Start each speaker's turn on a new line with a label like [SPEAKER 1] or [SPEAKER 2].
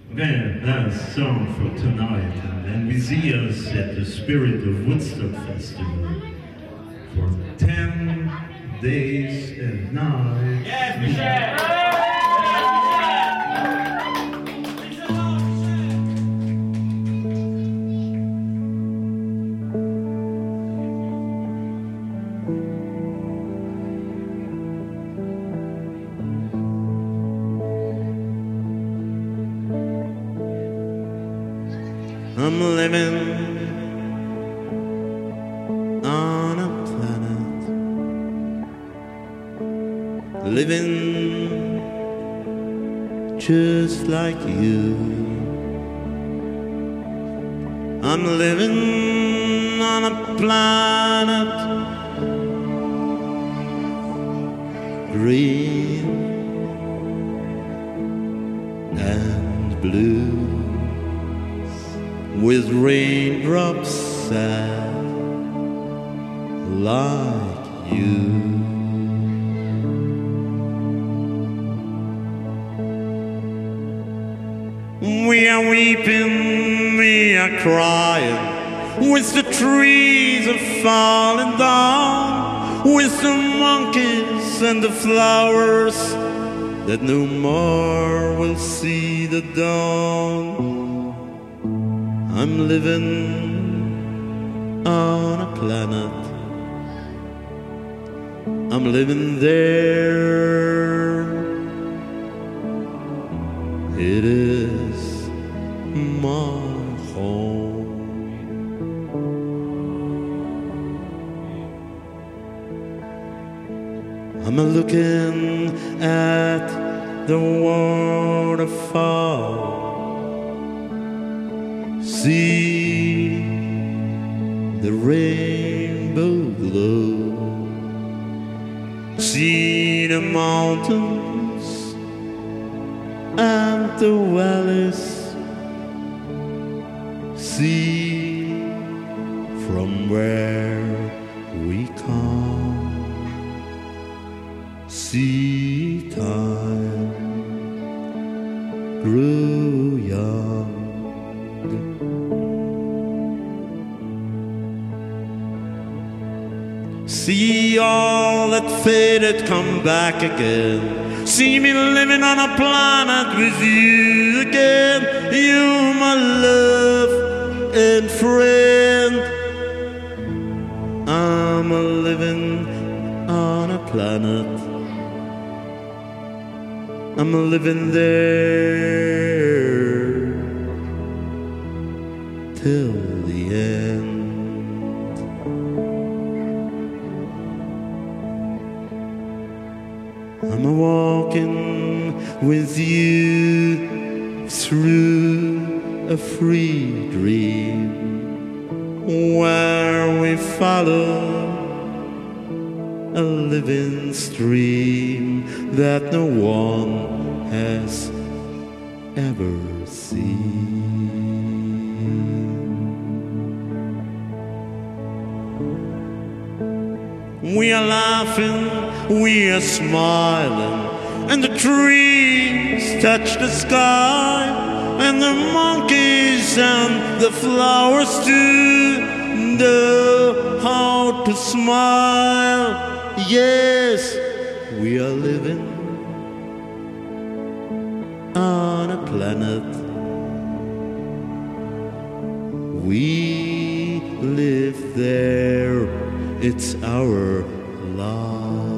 [SPEAKER 1] Well, last song for tonight, and then we see us at the Spirit of Woodstock Festival for 10 days and nights.
[SPEAKER 2] Yes, Michelle!
[SPEAKER 3] I'm living on a planet, living just like you. I'm living on a planet, green and blue, with raindrops sad like you. We are weeping, we are crying, with the trees are falling down, with the monkeys and the flowers that no more will see the dawn. I'm living on a planet, I'm living there. It is my home. I'm looking at the waterfall, see the rainbow glow, see the mountains and the valleys, see from where we come, see time grew young. See all that faded come back again. See me living on a planet with you again. You, my love and friend. I'm a living on a planet, I'm a living there till the end. I'm a walking with you through a free dream, where we follow a living stream that no one has ever seen. We are laughing, we are smiling, and the trees touch the sky, and the monkeys and the flowers too know how to smile. Yes, we are living on a planet. We live there, it's our life.